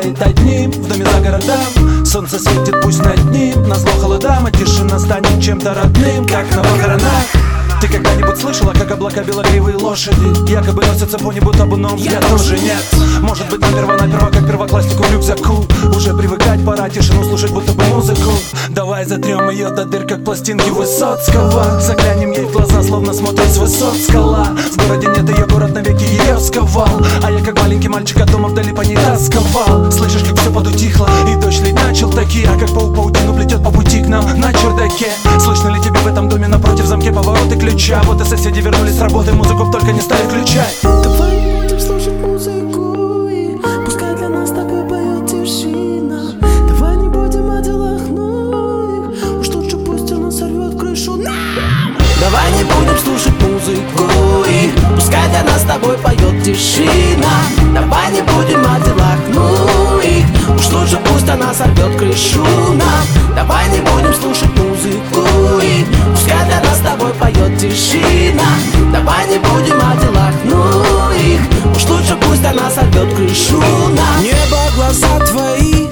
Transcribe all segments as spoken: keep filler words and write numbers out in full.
стоит одним в доме за городом. Солнце светит, пусть над ним, назло холодам, а тишина станет чем-то родным, как на похоронах. Ты когда-нибудь слышала, как облака белогривые лошади якобы носятся по небу табуном? Я, Я тоже нет. Может быть, наперво-наперво, как первокласснику в рюкзаку. Уже привыкать пора, тишину слушать, будто бы музыку. Давай затрем ее до дыр, как пластинки Высоцкого. Заглянем ей в глаза, словно смотрит с высот скала. В городе нет ее, город навеки ее сковал. А я как маленький мальчик от дома вдали по ней тосковал. Слышишь, как все подутихло, и дождь лить начал таки. А как паук паутину плетет по пути к нам на чердаке. Слышно ли тебе в этом доме напротив замке повороты ключа? Вот и соседи вернулись с работы, музыку только не стали включать. Давай не будем слушать музыку, и пускай для нас с тобой поет тишина. Давай не будем о делах, ну их уж лучше пусть она сорвет крышу нам. Давай не будем слушать музыку, и пускай для нас с тобой поет тишина. Давай не будем о делах, ну их уж лучше пусть она сорвет крышу нам. Давай не будем слушать музыку, и пускай для нас с тобой поет тишина. Давай не будем о делах, ну их уж лучше пусть она сорвет крышу нам. Небо, глаза твои,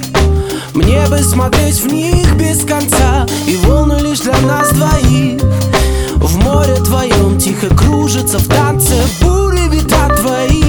мне бы смотреть в них без конца. И волны лишь для нас двоих. В море твоем тихо кружится в танце. Бури ветра твои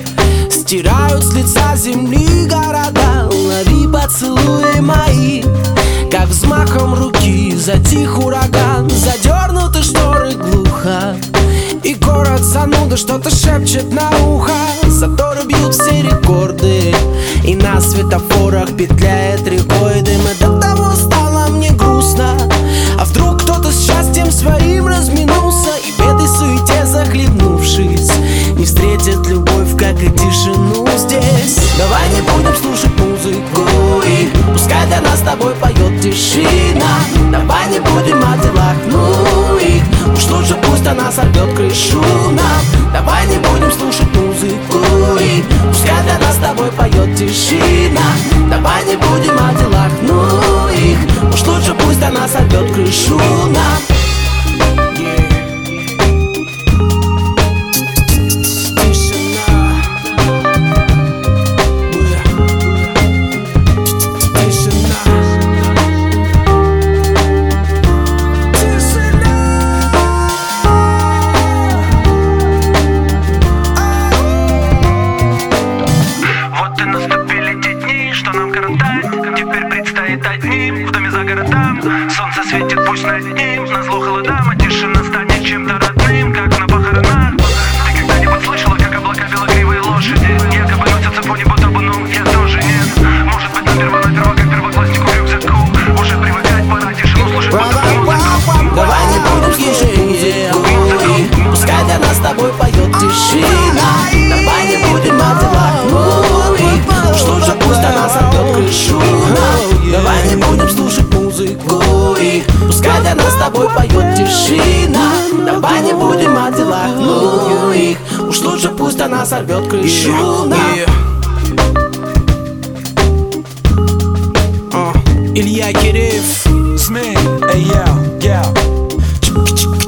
стирают с лица земли города. Лови поцелуи мои, как взмахом руки затих ураган. Задернуты шторы глухо, и город зануда что-то шепчет на ухо. Заторы бьют все рекорды, и на светофорах петляет рекой дым. И до того стало мне грустно. А вдруг кто-то с счастьем своим разминулся, и в этой суете захлебнувшись не встретит любовь, как и тишину здесь. Давай не будем слушать музыку, и пускай для нас с тобой поет тишина. Давай не будем о делах, ну их уж лучше пусть она сорвет крышу нам. Давай не будем слушать музыку, и пускай для нас с тобой поет тишина. Давай не будем о делах, ну их уж лучше пусть она сорвет крышу нам. Теперь предстоит одним в доме за городом. Солнце светит, пусть над ним, назло холодам, а тишина станет чем-то родным, как на похоронах. Ты когда-нибудь слышала, как облака белогривые лошади якобы носятся по небу табуном? Я тоже нет. Может быть, наперво-наперво, как первокласснику в рюкзаку. Уже привыкать пора, тишину слушать, будто бы музыку. Давай не будем слушать музыку, пускай для нас с тобой поет тишина. Давай не будем о делах, ну их уж лучше пусть она сорвет крышу нам. Давай не будем слушать музыку, и пускай для нас с тобой поет тишина. Давай не будем о делах, ну их уж лучше пусть она сорвет крышу нам. Илья Киреев, Смей, эй, я, я.